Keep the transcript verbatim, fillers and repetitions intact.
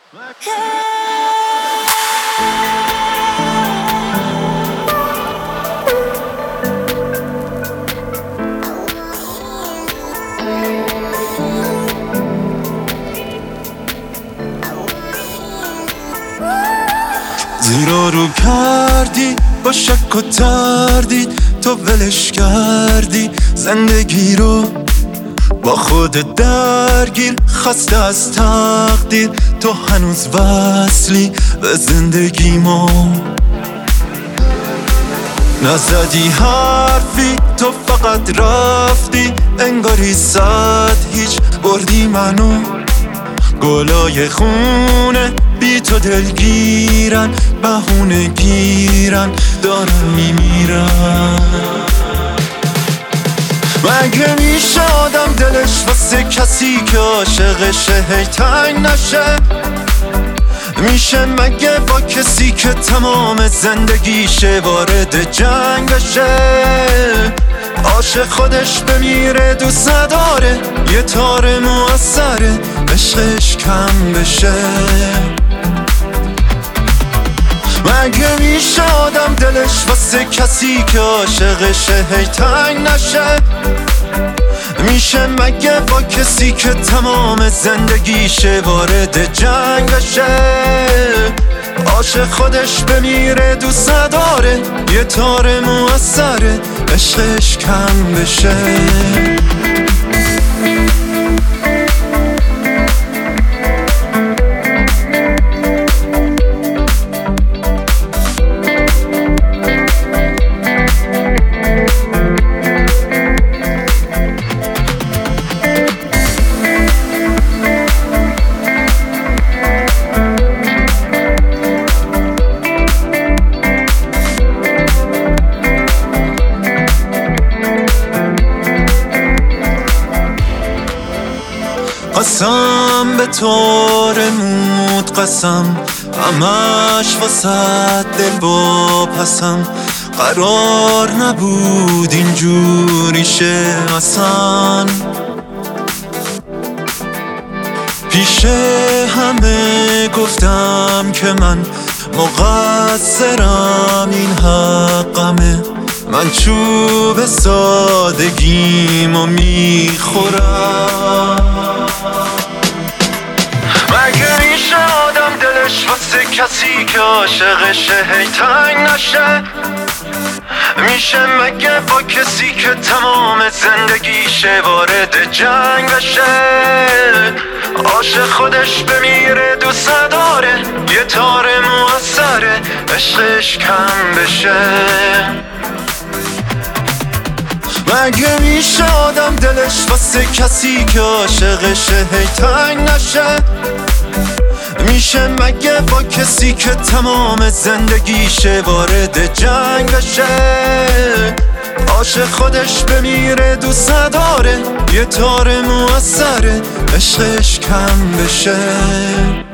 زیرا رو کردی با شک و تردید، تو ولش کردی زندگی رو با خود درگیر، خسته از تقدیر. تو هنوز وصلی به زندگی ما، نزدی حرفی، تو فقط رفتی انگاری صد هیچ بردی منو. گلای خونه بی تو دلگیرن، بهونه گیرن دارن میمیرن. مگه میشه آدم دلش واسه کسی که عاشقشه هی تنگ نشه؟ میشه مگه با کسی که تمام زندگیشه وارد جنگ بشه؟ عاشق خودش بمیره دوست نداره، یه تار موثره عشقش کم بشه. مگه میشه آدم دلش واسه کسی که عاشقشه هی تنگ نشه؟ میشه مگه با کسی که تمام زندگیشه وارد جنگ بشه؟ عاشق خودش بمیره دوست نداره، یه تار موثره عشقش کم بشه. قسم به طور مود قسم، همش واسه دل با پسم. قرار نبود اینجوری شه اصلا، پیش همه گفتم که من مقصرم، این حقمه. من چوب سادگیمو میخورم. مگه میشه آدم دلش واسه کسی که عاشقشه هی تنگ نشه؟ میشه مگه با کسی که تمام زندگیشه وارد جنگ بشه؟ عاشق خودش بمیره دوست نداره، یه تار موثره عشقش کم بشه. مگه میشه آدم دلش واسه کسی که عاشقشه هی تنگ نشه؟ میشه مگه با کسی که تمام زندگیشه وارد جنگ بشه؟ عاشق خودش بمیره دوست نداره، یه تار موثره عشقش کم بشه.